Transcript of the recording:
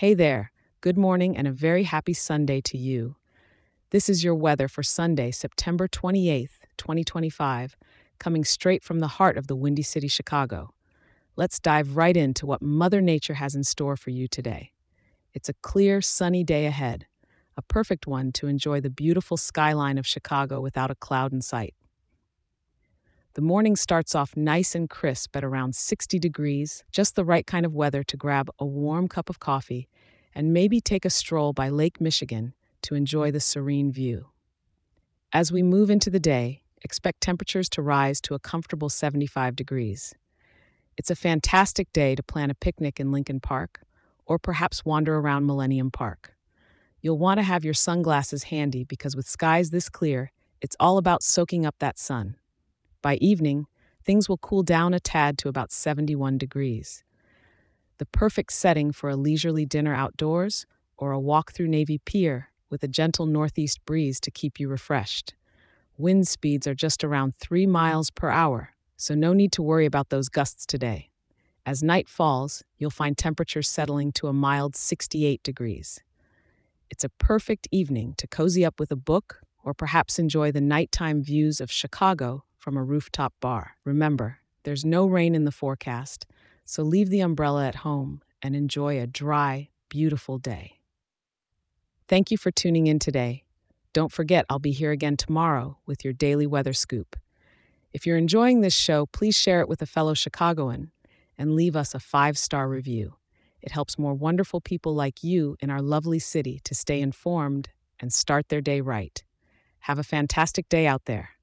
Hey there, good morning and a very happy Sunday to you. This is your weather for Sunday, September 28th, 2025, coming straight from the heart of the Windy City, Chicago. Let's dive right into what Mother Nature has in store for you today. It's a clear, sunny day ahead, a perfect one to enjoy the beautiful skyline of Chicago without a cloud in sight. The morning starts off nice and crisp at around 60 degrees, just the right kind of weather to grab a warm cup of coffee and maybe take a stroll by Lake Michigan to enjoy the serene view. As we move into the day, expect temperatures to rise to a comfortable 75 degrees. It's a fantastic day to plan a picnic in Lincoln Park or perhaps wander around Millennium Park. You'll want to have your sunglasses handy because with skies this clear, it's all about soaking up that sun. By evening, things will cool down a tad to about 71 degrees. The perfect setting for a leisurely dinner outdoors or a walk through Navy Pier with a gentle northeast breeze to keep you refreshed. Wind speeds are just around 3 miles per hour, so no need to worry about those gusts today. As night falls, you'll find temperatures settling to a mild 68 degrees. It's a perfect evening to cozy up with a book or perhaps enjoy the nighttime views of Chicago from a rooftop bar. Remember, there's no rain in the forecast, so leave the umbrella at home and enjoy a dry, beautiful day. Thank you for tuning in today. Don't forget, I'll be here again tomorrow with your daily weather scoop. If you're enjoying this show, please share it with a fellow Chicagoan and leave us a 5-star review. It helps more wonderful people like you in our lovely city to stay informed and start their day right. Have a fantastic day out there.